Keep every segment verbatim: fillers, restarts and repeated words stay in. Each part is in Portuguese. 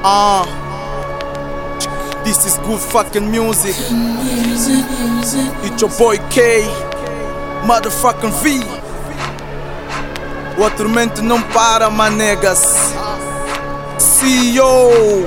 Ah, this is good fucking music. It's your boy K, motherfucking V. O atormento não para, manegas. C E O,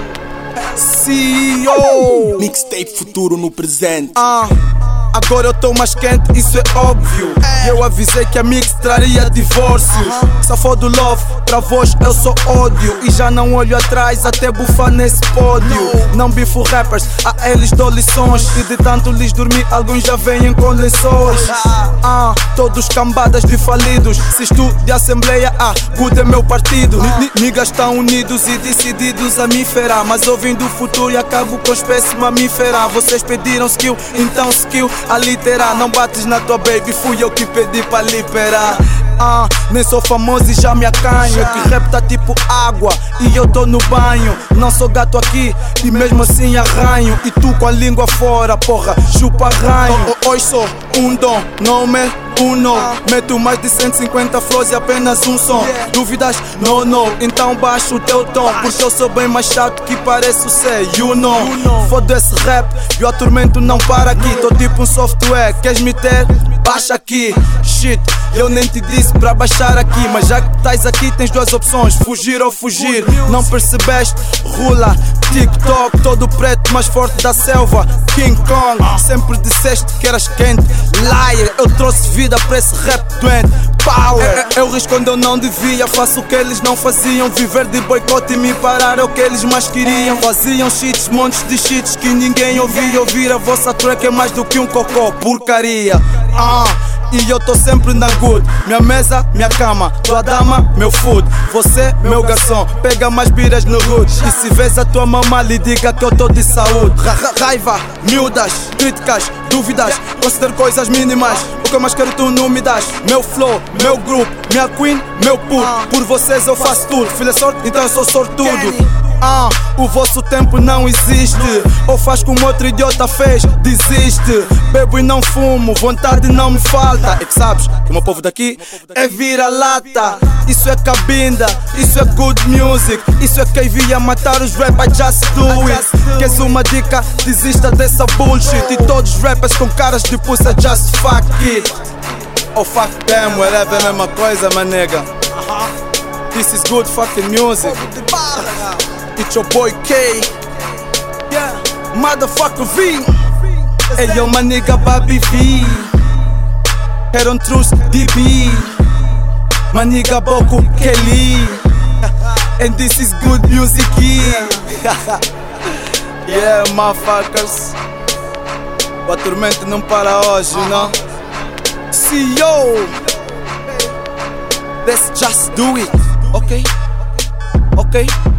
C E O. Mixtape futuro no presente. Ah, agora eu tô mais quente, isso é óbvio. E eu avisei que a mix traria divórcios. Só for do love, pra voz eu sou ódio. E já não olho atrás, até bufar nesse pódio. Não bifo rappers, a eles dou lições. E de tanto lhes dormir, alguns já vêm com lençóis. Ah, todos cambadas de falidos. Se isto de assembleia, ah, good é meu partido. Niggas estão unidos e decididos a me ferar. Mas ouvindo o futuro e acabo com espécie mamífera. Vocês pediram skill, então skill a literar. Não bates na tua baby, fui eu que pedi pra liberar. Ah, nem sou famoso e já me acanho. Que rap tá tipo água e eu tô no banho. Não sou gato aqui e mesmo assim arranho. E tu com a língua fora, porra, chupa ranho. Hoje sou um dom, nome uno. Meto mais de cento e cinquenta flows e apenas um som. Dúvidas? No, no, então baixa o teu tom. Porque eu sou bem mais chato que pareço ser, you know. Foda esse rap e o atormento não para aqui. Tô tipo um software, queres me ter? Baixa aqui, shit. Eu nem te disse pra baixar aqui, mas já que estás aqui tens duas opções, fugir ou fugir. Não percebeste? Rula, TikTok, todo preto mais forte da selva, King Kong. Sempre disseste que eras quente, liar. Eu trouxe vida pra esse rap doente, power. Eu risco quando eu não devia, faço o que eles não faziam. Viver de boicote e me parar é o que eles mais queriam. Faziam cheats, montes de cheats que ninguém ouvia. Ouvir a vossa track é mais do que um cocô, porcaria. Ah, e eu tô sempre na good. Minha mesa, minha cama, tua dama, meu food. Você, meu garçom, pega mais biras no hood. E se vês a tua mamã, lhe diga que eu tô de saúde. Ra -ra Raiva, miúdas, críticas, dúvidas, considero coisas mínimas. O que eu mais quero tu não me das. Meu flow, meu grupo, minha queen, meu puto. Por vocês eu faço tudo. Filha sorte, então eu sou sortudo. Ah, o vosso tempo não existe. Ou faz como outro idiota fez, desiste. Bebo e não fumo, vontade não me falta. É que sabes que o meu povo daqui é vira-lata. Isso é cabinda, isso é good music. Isso é quem via matar os rappers, just do it. Queres uma dica? Desista dessa bullshit. E todos os rappers com caras de puça, just fuck it. Oh fuck them, whatever, é a mesma coisa, my nigga. This is good fucking music. It's your boy K, yeah, motherfucker V. Hey yo, my nigga Bobby V. Head on truth D B. My nigga Boku Kelly. And this is good music, yeah. Yeah, motherfuckers. O atormento não para hoje, you know. C E O. Let's just do it, okay? Okay?